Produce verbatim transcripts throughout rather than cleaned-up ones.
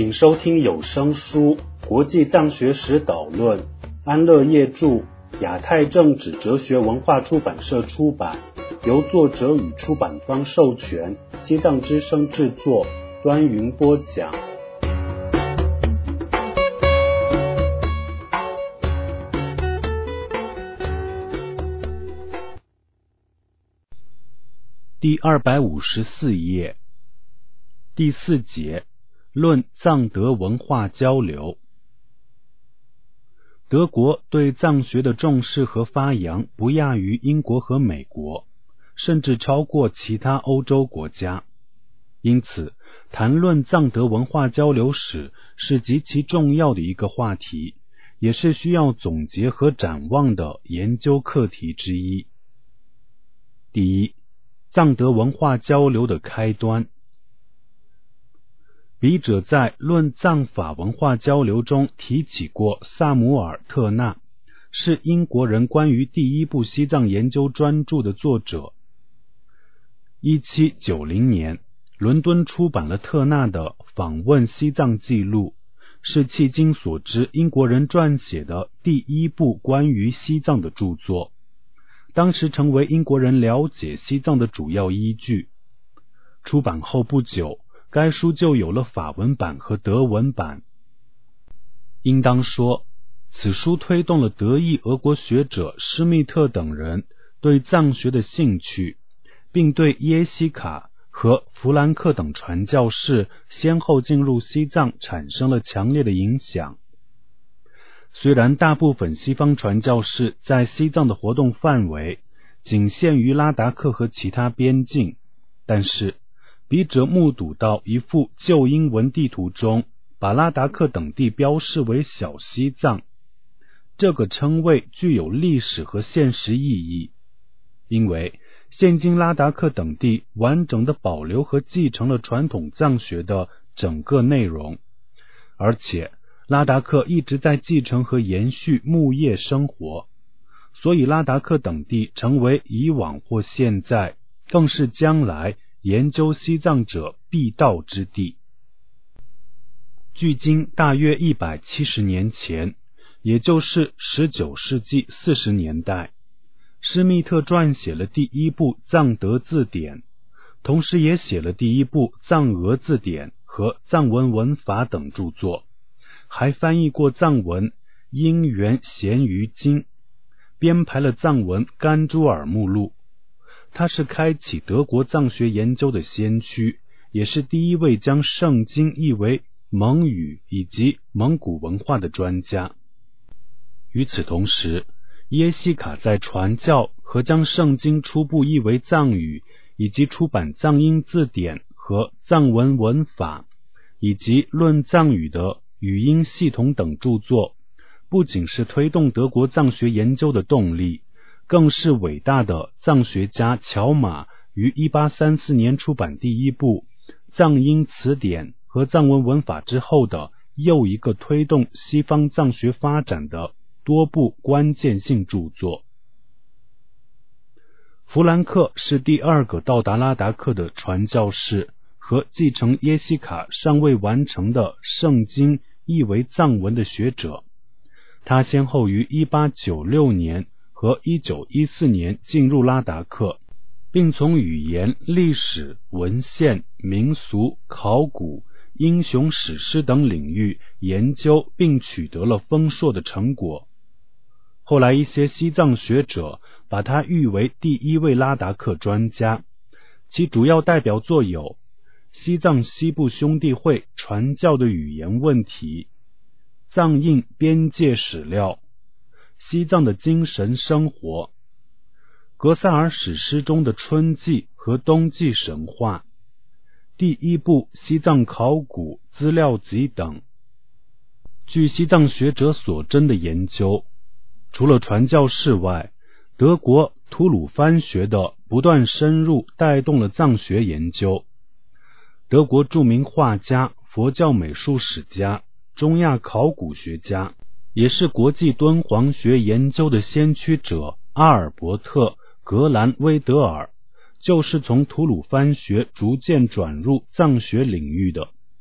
请收听有声书《国际藏学史导论》，安乐业著，亚太政治哲学文化出版社出版，由作者与出版方授权，西藏之声制作，端云播讲。第二百五十四页，第四节，论藏德文化交流。德国对藏学的重视和发扬不亚于英国和美国，甚至超过其他欧洲国家。因此，谈论藏德文化交流史是极其重要的一个话题，也是需要总结和展望的研究课题之一。第一，藏德文化交流的开端。笔者在论藏法文化交流中提起过萨姆尔·特纳，是英国人关于第一部西藏研究专著的作者。一七九零年，伦敦出版了特纳的《访问西藏记录》，是迄今所知英国人撰写的第一部关于西藏的著作，当时成为英国人了解西藏的主要依据。出版后不久，该书就有了法文版和德文版。应当说，此书推动了德裔俄国学者施密特等人对藏学的兴趣，并对耶西卡和弗兰克等传教士先后进入西藏产生了强烈的影响。虽然大部分西方传教士在西藏的活动范围仅限于拉达克和其他边境，但是笔者目睹到一幅旧英文地图中把拉达克等地标示为小西藏，这个称谓具有历史和现实意义，因为现今拉达克等地完整地保留和继承了传统藏学的整个内容，而且拉达克一直在继承和延续牧业生活，所以拉达克等地成为以往或现在，更是将来研究西藏者必到之地。距今大约一百七十年前，也就是十九世纪四十年代，施密特撰写了第一部藏德字典，同时也写了第一部藏俄字典和藏文文法等著作，还翻译过藏文因缘咸于经，编排了藏文甘珠尔目录。他是开启德国藏学研究的先驱，也是第一位将圣经译为蒙语以及蒙古文化的专家。与此同时，耶西卡在传教和将圣经初步译为藏语，以及出版藏音字典和藏文文法，以及论藏语的语音系统等著作，不仅是推动德国藏学研究的动力，更是伟大的藏学家乔马于一八三四年出版第一部藏音词典和藏文文法之后的又一个推动西方藏学发展的多部关键性著作。弗兰克是第二个到达拉达克的传教士和继承耶西卡尚未完成的圣经译为藏文的学者，他先后于一八九六年和一九一四年进入拉达克，并从语言、历史、文献、民俗、考古、英雄史诗等领域研究，并取得了丰硕的成果。后来一些西藏学者把他誉为第一位拉达克专家，其主要代表作有《西藏西部兄弟会传教的语言问题》、藏印边界史料、西藏的精神生活、格萨尔史诗中的春季和冬季神话、第一部西藏考古资料集等。据西藏学者所真的研究，除了传教士外，德国吐鲁番学的不断深入带动了藏学研究。德国著名画家、佛教美术史家、中亚考古学家，也是国际敦煌学研究的先驱者阿尔伯特·格兰威德尔，就是从吐鲁番学逐渐转入藏学领域的。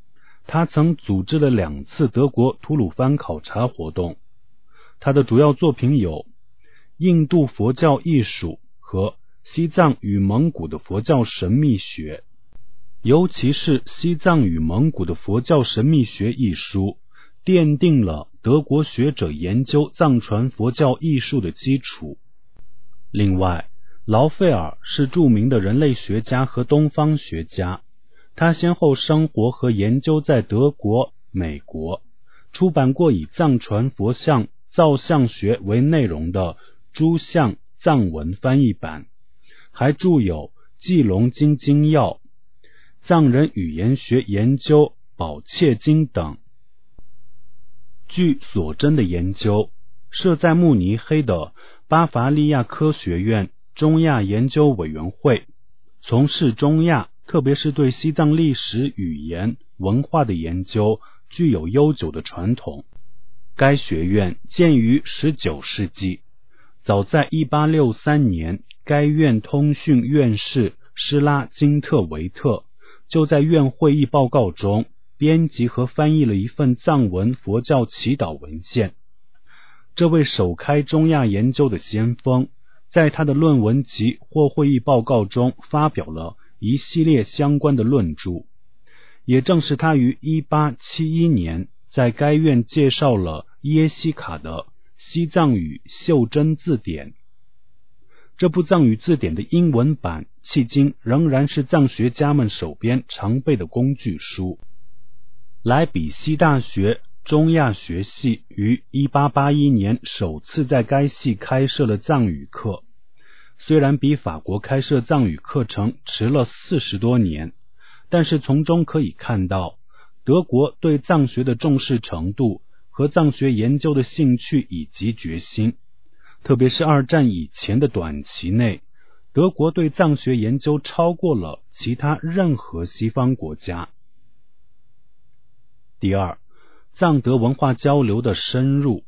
他曾组织了两次德国吐鲁番考察活动。他的主要作品有《印度佛教艺术》和《西藏与蒙古的佛教神秘学》，尤其是《西藏与蒙古的佛教神秘学》一书，奠定了德国学者研究藏传佛教艺术的基础。另外，劳费尔是著名的人类学家和东方学家，他先后生活和研究在德国、美国，出版过以藏传佛像造像学为内容的《诸像藏文翻译版》，还著有《记龙经精要》、《藏人语言学研究宝切经》等。据所真的研究，设在慕尼黑的巴伐利亚科学院中亚研究委员会，从事中亚，特别是对西藏历史、语言、文化的研究具有悠久的传统。该学院建于十九世纪，早在一八六三年，该院通讯院士施拉金特维特就在院会议报告中编辑和翻译了一份藏文佛教祈祷文献。这位首开中亚研究的先锋，在他的论文集或会议报告中发表了一系列相关的论著。也正是他于一八七一年在该院介绍了耶西卡的西藏语袖珍字典。这部藏语字典的英文版迄今仍然是藏学家们手边常备的工具书。莱比锡大学中亚学系于一八八一年首次在该系开设了藏语课，虽然比法国开设藏语课程迟了四十多年，但是从中可以看到德国对藏学的重视程度和藏学研究的兴趣以及决心。特别是二战以前的短期内，德国对藏学研究超过了其他任何西方国家。第二，藏德文化交流的深入。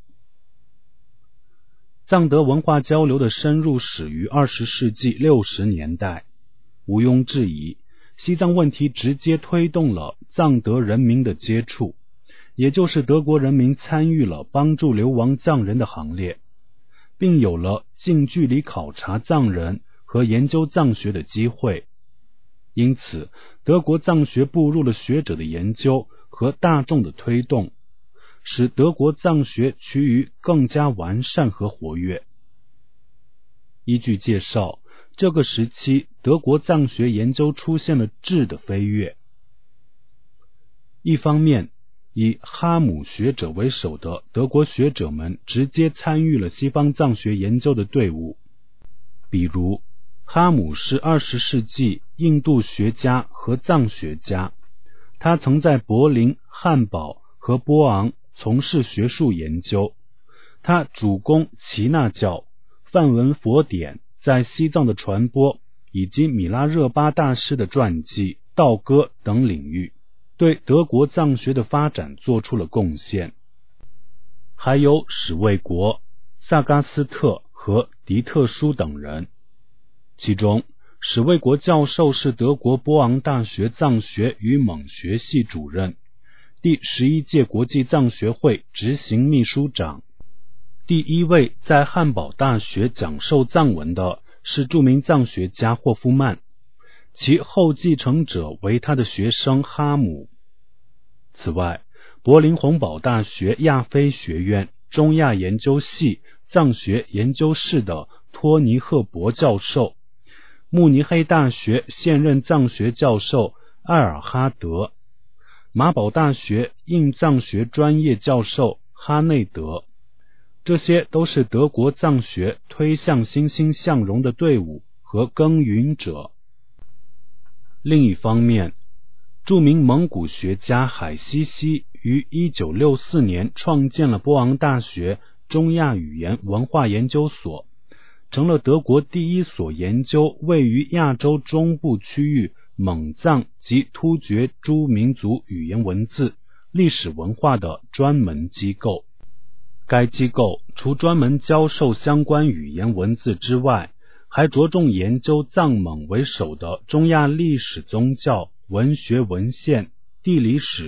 藏德文化交流的深入始于二十世纪六十年代，毋庸置疑，西藏问题直接推动了藏德人民的接触，也就是德国人民参与了帮助流亡藏人的行列，并有了近距离考察藏人和研究藏学的机会。因此，德国藏学步入了学者的研究和大众的推动，使德国藏学趋于更加完善和活跃。依据介绍，这个时期德国藏学研究出现了质的飞跃。一方面，以哈姆学者为首的德国学者们直接参与了西方藏学研究的队伍，比如哈姆是二十世纪印度学家和藏学家，他曾在柏林、汉堡和波昂从事学术研究。他主攻耆那教、梵文佛典在西藏的传播，以及米拉热巴大师的传记、道歌等领域，对德国藏学的发展做出了贡献。还有史卫国、萨嘎斯特和迪特舒等人，其中史卫国教授是德国波昂大学藏学与蒙学系主任，第十一届国际藏学会执行秘书长。第一位在汉堡大学讲授藏文的是著名藏学家霍夫曼，其后继承者为他的学生哈姆。此外，柏林洪堡大学亚非学院中亚研究系藏学研究室的托尼赫伯教授，慕尼黑大学现任藏学教授埃尔哈德，马堡大学印藏学专业教授哈内德，这些都是德国藏学推向欣欣向荣的队伍和耕耘者。另一方面，著名蒙古学家海西西于一九六四年创建了波昂大学中亚语言文化研究所，成了德国第一所研究位于亚洲中部区域蒙藏及突厥诸民族语言文字、历史文化的专门机构。该机构除专门教授相关语言文字之外，还着重研究藏蒙为首的中亚历史宗教、文学文献、地理史、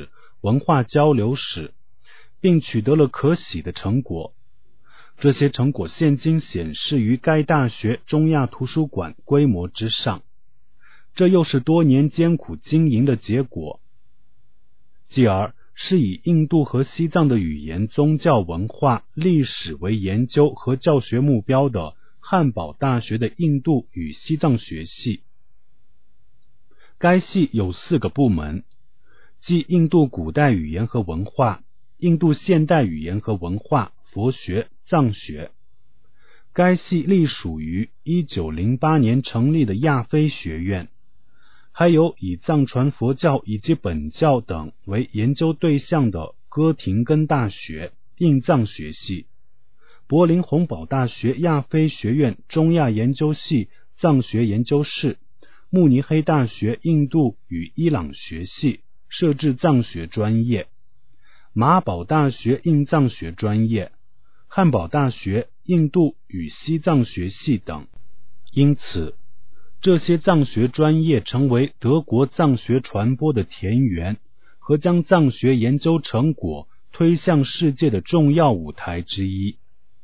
文化交流史，并取得了可喜的成果。这些成果现今显示于该大学中亚图书馆规模之上，这又是多年艰苦经营的结果。继而是以印度和西藏的语言、宗教、文化、历史为研究和教学目标的汉堡大学的印度与西藏学系。该系有四个部门，即印度古代语言和文化、印度现代语言和文化、佛学、藏学。该系隶属于一九零八年成立的亚非学院，还有以藏传佛教以及本教等为研究对象的哥廷根大学印藏学系、柏林洪堡大学亚非学院中亚研究系藏学研究室、慕尼黑大学印度与伊朗学系设置藏学专业、马堡大学印藏学专业、汉堡大学印度与西藏学系等。因此这些藏学专业成为德国藏学传播的田园和将藏学研究成果推向世界的重要舞台之一。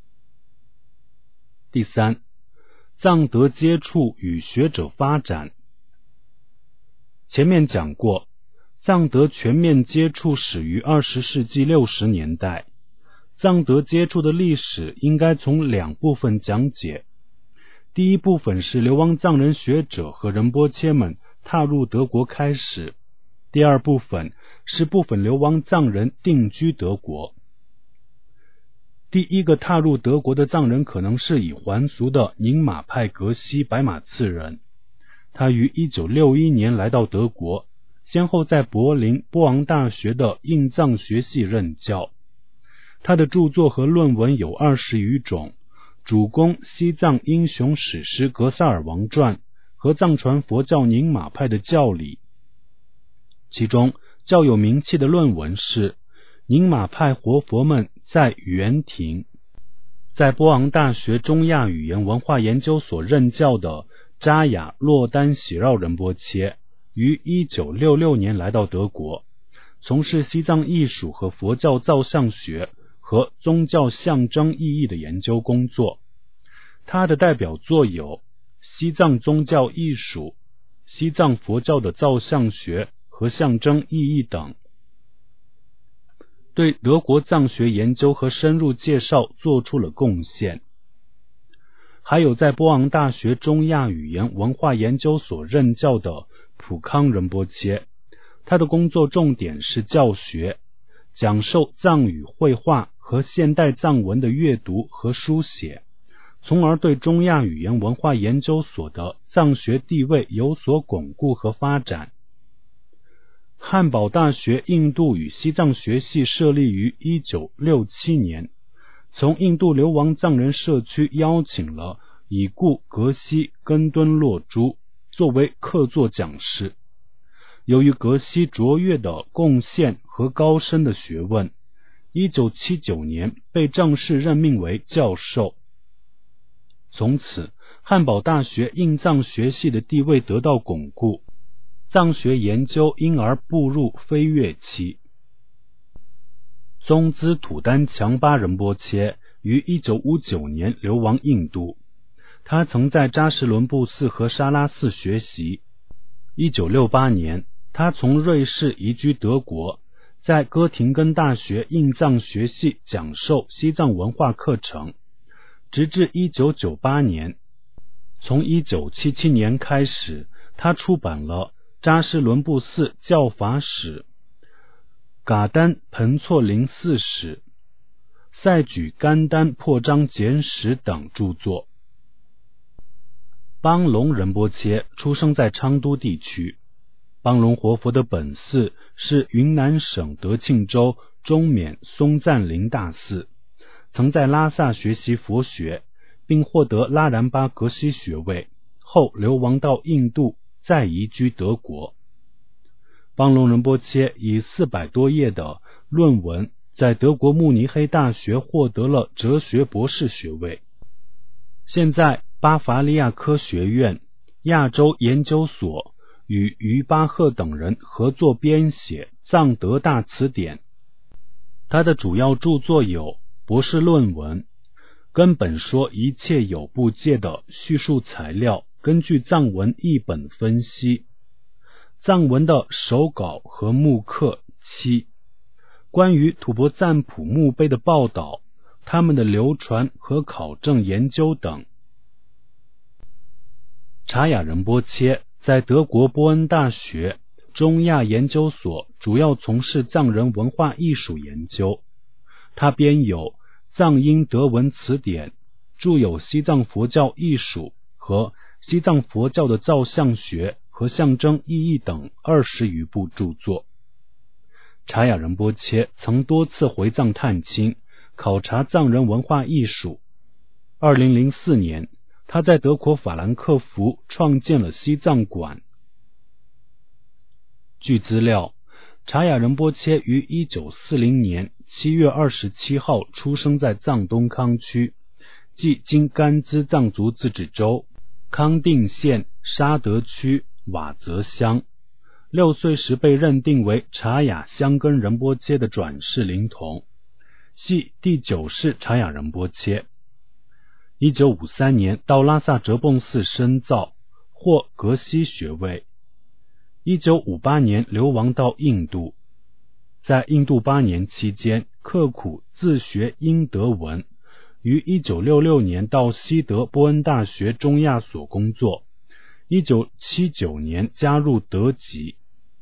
第三，藏德接触与学者发展。前面讲过，藏德全面接触始于二十世纪六十年代。藏德接触的历史应该从两部分讲解。第一部分是流亡藏人学者和仁波切们踏入德国开始，第二部分是部分流亡藏人定居德国。第一个踏入德国的藏人可能是已还俗的宁玛派格西白马刺人，他于一九六一年来到德国，先后在柏林波昂大学的印藏学系任教。他的著作和论文有二十余种，主攻西藏英雄史诗格萨尔王传和藏传佛教宁玛派的教理。其中较有名气的论文是宁玛派活佛们在园亭，在波昂大学中亚语言文化研究所任教的扎雅洛丹喜绕仁波切于一九六六年来到德国，从事西藏艺术和佛教造像学和宗教象征意义的研究工作。他的代表作有西藏宗教艺术、西藏佛教的造像学和象征意义等，对德国藏学研究和深入介绍做出了贡献。还有在波昂大学中亚语言文化研究所任教的普康仁波切，他的工作重点是教学，讲授藏语绘画和现代藏文的阅读和书写，从而对中亚语言文化研究所的藏学地位有所巩固和发展。汉堡大学印度与西藏学系设立于一九六七年，从印度流亡藏人社区邀请了已故格西根敦洛珠作为客座讲师。由于格西卓越的贡献和高深的学问，一九七九年被正式任命为教授。从此，汉堡大学印藏学系的地位得到巩固，藏学研究因而步入飞跃期。宗孜土丹强巴仁波切于一九五九年流亡印度，他曾在扎什伦布寺和沙拉寺学习。一九六八年，他从瑞士移居德国，在哥廷根大学印藏学系讲授西藏文化课程，直至一九九八年。从一九七七年开始，他出版了扎什伦布寺教法史、噶丹盆措林寺史、赛举甘丹破章简史等著作。邦龙仁波切出生在昌都地区，邦龙活佛的本寺是云南省德庆州中缅松赞林大寺，曾在拉萨学习佛学，并获得拉然巴格西学位，后流亡到印度，再移居德国。邦龙仁波切以四百多页的论文在德国慕尼黑大学获得了哲学博士学位。现在巴伐利亚科学院、亚洲研究所与于巴赫等人合作编写《藏德大词典》。他的主要著作有博士论文，根本说一切有部界的叙述材料，根据藏文译本分析，藏文的手稿和木刻七，关于吐蕃赞普墓碑的报道，他们的流传和考证研究等。查雅仁波切在德国波恩大学中亚研究所主要从事藏人文化艺术研究，他编有《藏英德文词典》，著有《西藏佛教艺术》和《西藏佛教的造像学和象征意义》等二十余部著作。查雅仁波切曾多次回藏探亲，考察藏人文化艺术。二零零四年，他在德国法兰克福创建了西藏馆。据资料，查雅仁波切于一九四零年七月二十七号出生在藏东康区，即今甘孜藏族自治州康定县沙德区瓦泽乡。六岁时被认定为查雅香根仁波切的转世灵童，系第九世查雅仁波切。一九五三年到拉萨哲蚌寺深造，获格西学位。一九五八年流亡到印度，在印度八年期间刻苦自学英德文，于一九六六年到西德波恩大学中亚所工作，一九七九年加入德籍。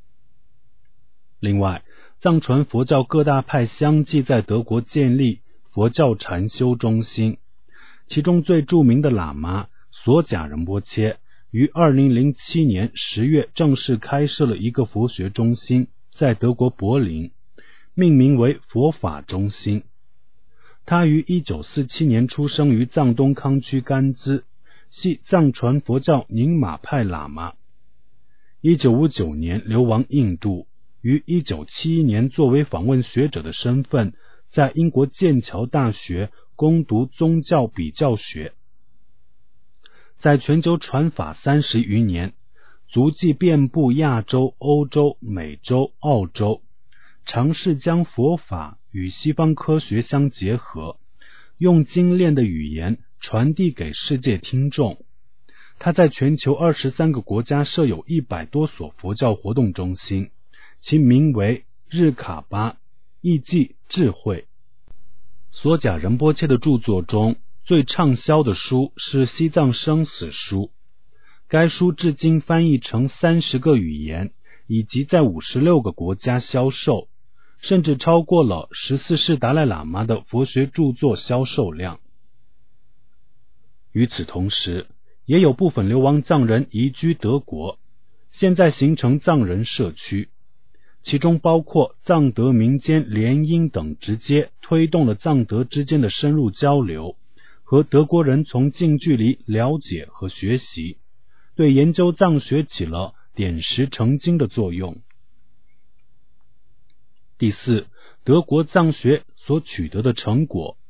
另外，藏传佛教各大派相继在德国建立佛教禅修中心，其中最著名的喇嘛索贾仁波切于二零零七年十月正式开设了一个佛学中心，在德国柏林，命名为佛法中心。他于一九四七年出生于藏东康区甘孜，系藏传佛教宁玛派喇嘛。一九五九年流亡印度，于一九七一年作为访问学者的身份，在英国剑桥大学攻读宗教比较学。在全球传法三十余年，足迹遍布亚洲、欧洲、美洲、澳洲，尝试将佛法与西方科学相结合，用精炼的语言传递给世界听众。他在全球二十三个国家设有一百多所佛教活动中心，其名为日卡巴，意即智慧。索贾仁波切的著作中最畅销的书是《西藏生死书》，该书至今翻译成三十个语言，以及在五十六个国家销售，甚至超过了十四世达赖喇嘛的佛学著作销售量。与此同时，也有部分流亡藏人移居德国，现在形成藏人社区，其中包括藏德民间联姻等，直接推动了藏德之间的深入交流，和德国人从近距离了解和学习，对研究藏学起了点石成金的作用。第四，德国藏学所取得的成果。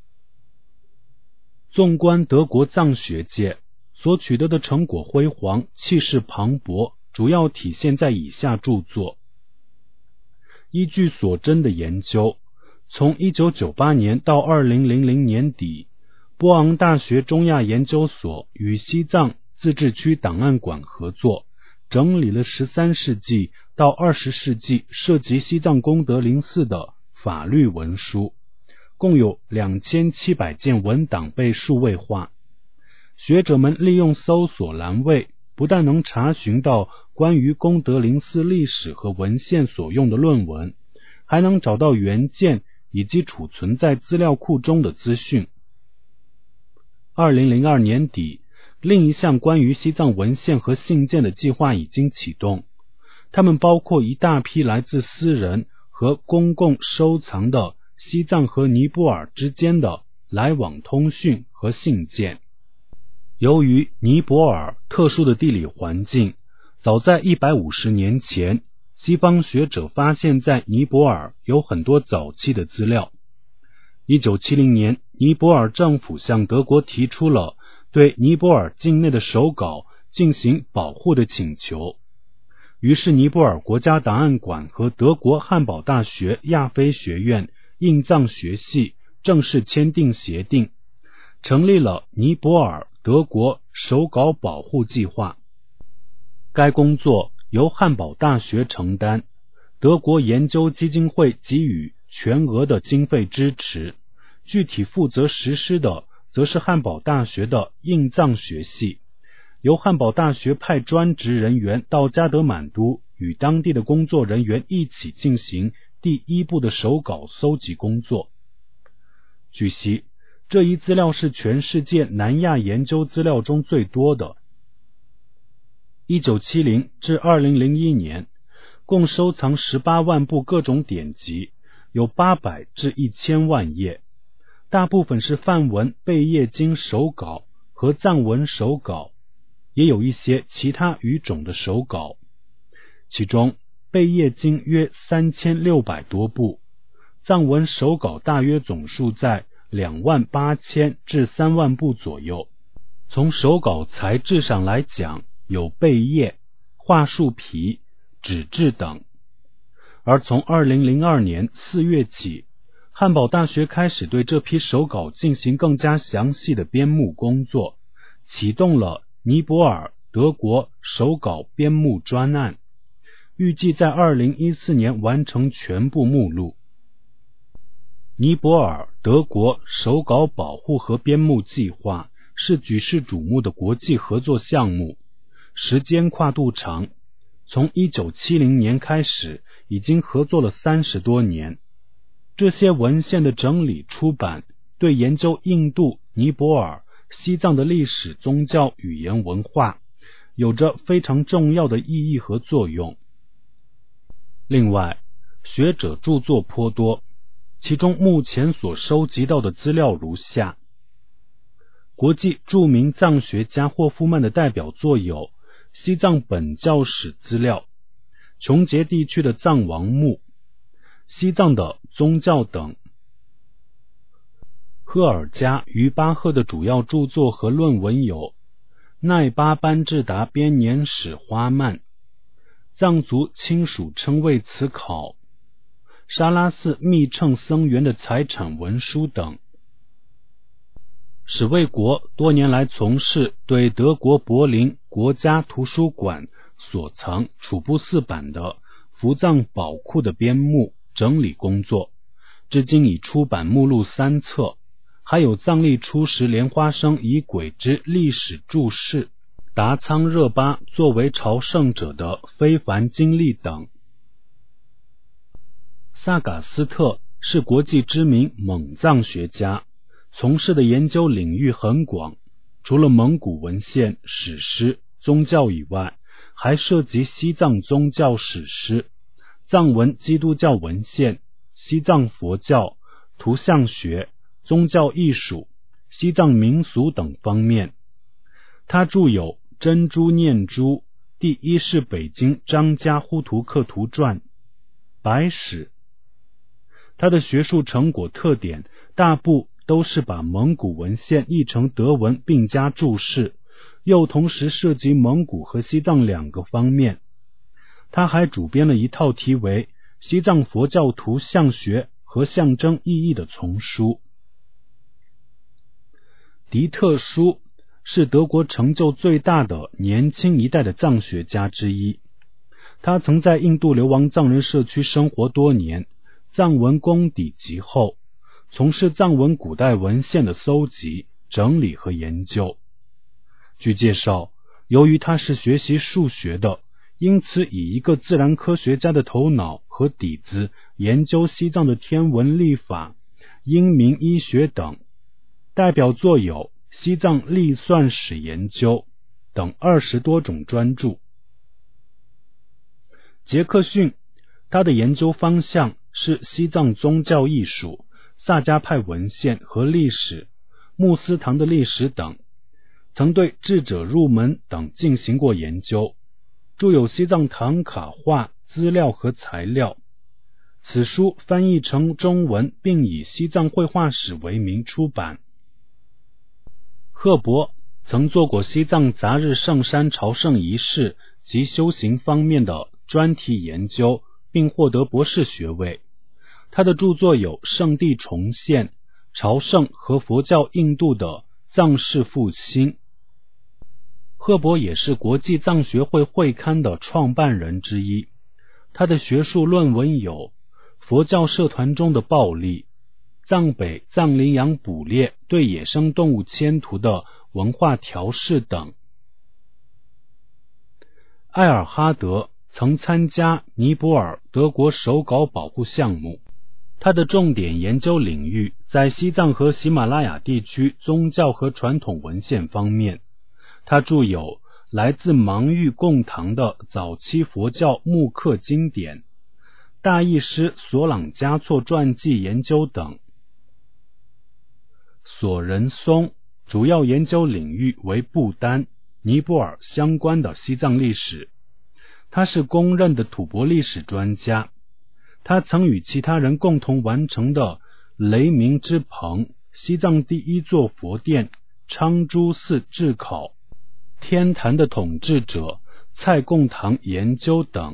纵观德国藏学界所取得的成果辉煌，气势磅礴，主要体现在以下著作。依据所真的研究，从一九九八年到二零零零年底，波昂大学中亚研究所与西藏自治区档案馆合作，整理了十三世纪到二十世纪涉及西藏功德林寺的法律文书，共有两千七百件文档被数位化。学者们利用搜索栏位，不但能查询到关于功德林寺历史和文献所用的论文，还能找到原件以及储存在资料库中的资讯。二零零二年底，另一项关于西藏文献和信件的计划已经启动，它们包括一大批来自私人和公共收藏的西藏和尼泊尔之间的来往通讯和信件。由于尼泊尔特殊的地理环境，早在一百五十年前，西方学者发现在尼泊尔有很多早期的资料。一九七零年，尼泊尔政府向德国提出了对尼泊尔境内的手稿进行保护的请求。 于是尼泊尔国家档案馆和德国汉堡大学亚非学院印藏学系正式签订协定，成立了尼泊尔德国手稿保护计划。该工作由汉堡大学承担，德国研究基金会给予全额的经费支持，具体负责实施的则是汉堡大学的印藏学系，由汉堡大学派专职人员到加德满都，与当地的工作人员一起进行第一步的手稿搜集工作。据悉，这一资料是全世界南亚研究资料中最多的。一九七零至二零零一年，共收藏十八万部各种典籍，有八百至一千万页，大部分是梵文贝叶经手稿和藏文手稿，也有一些其他语种的手稿，其中贝叶经约三千六百多部，藏文手稿大约总数在两万八千至三万部左右。从手稿材质上来讲，有贝叶、桦树皮、纸质等。而从二零零二年四月起，汉堡大学开始对这批手稿进行更加详细的编目工作，启动了尼泊尔德国手稿编目专案，预计在二零一四年完成全部目录。尼泊尔德国手稿保护和编目计划是举世瞩目的国际合作项目，时间跨度长，从一九七零年开始，已经合作了三十多年。这些文献的整理出版，对研究印度、尼泊尔、西藏的历史、宗教、语言、文化有着非常重要的意义和作用。另外，学者著作颇多，其中目前所收集到的资料如下：国际著名藏学家霍夫曼的代表作有西藏本教史资料、琼结地区的藏王墓、西藏的宗教等。赫尔加于巴赫的主要著作和论文有奈巴班智达编年史花曼、藏族亲属称谓词考、沙拉寺密乘僧员的财产文书等。史卫国多年来从事对德国柏林国家图书馆所藏楚布寺版的伏藏宝库的编目整理工作，至今已出版目录三册，还有藏历初时莲花生仪轨之历史注释、达仓热巴作为朝圣者的非凡经历等。萨嘎斯特是国际知名蒙藏学家，从事的研究领域很广，除了蒙古文献、史诗、宗教以外，还涉及西藏宗教史诗、藏文基督教文献、西藏佛教、图像学、宗教艺术、西藏民俗等方面。他著有《珍珠念珠》、第一是北京张家呼图克图传、白史。他的学术成果特点大部都是把蒙古文献译成德文并加注释，又同时涉及蒙古和西藏两个方面。他还主编了一套题为《西藏佛教图像学和象征意义》的丛书。迪特舒是德国成就最大的年轻一代的藏学家之一，他曾在印度流亡藏人社区生活多年，藏文功底极厚，从事藏文古代文献的搜集、整理和研究。据介绍，由于他是学习数学的，因此以一个自然科学家的头脑和底子研究西藏的天文历法、英明医学等，代表作有《西藏历算史研究》等二十多种专著。杰克逊，他的研究方向是西藏宗教艺术、萨迦派文献和历史、穆斯堂的历史等，曾对智者入门等进行过研究，著有西藏唐卡画资料和材料。此书翻译成中文，并以西藏绘画史为名出版。赫伯曾做过西藏杂日圣山朝圣仪式及修行方面的专题研究，并获得博士学位。他的著作有《圣地重现》、朝圣和佛教印度的藏式复兴。赫伯也是国际藏学会会刊的创办人之一。他的学术论文有《佛教社团中的暴力》、藏北藏羚羊捕猎对野生动物迁徙的文化调试等。艾尔哈德曾参加尼泊尔德国手稿保护项目，他的重点研究领域在西藏和喜马拉雅地区宗教和传统文献方面。他著有来自芒域贡堂的早期佛教木刻经典、大译师索朗嘉措传记研究等。索仁松主要研究领域为不丹、尼泊尔相关的西藏历史，他是公认的吐蕃历史专家。他曾与其他人共同完成的雷鸣之棚、西藏第一座佛殿昌珠寺智考、天坛的统治者蔡贡堂研究等。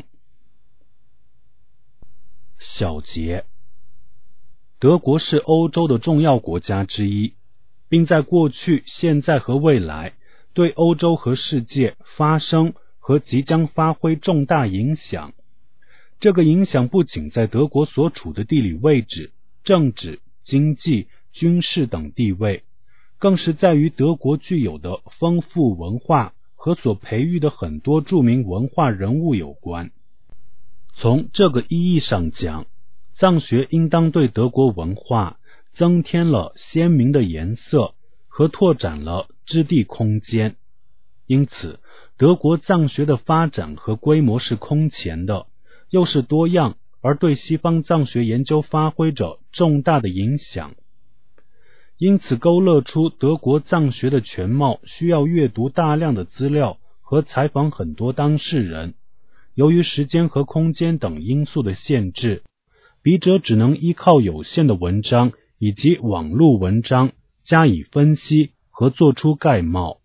小结：德国是欧洲的重要国家之一，并在过去、现在和未来对欧洲和世界发生和即将发挥重大影响。这个影响不仅在德国所处的地理位置、政治、经济、军事等地位，更是在于德国具有的丰富文化和所培育的很多著名文化人物有关。从这个意义上讲，藏学应当对德国文化增添了鲜明的颜色和拓展了知地空间。因此，德国藏学的发展和规模是空前的，又是多样，而对西方藏学研究发挥着重大的影响。因此，勾勒出德国藏学的全貌需要阅读大量的资料和采访很多当事人。由于时间和空间等因素的限制，笔者只能依靠有限的文章以及网络文章加以分析和做出概貌。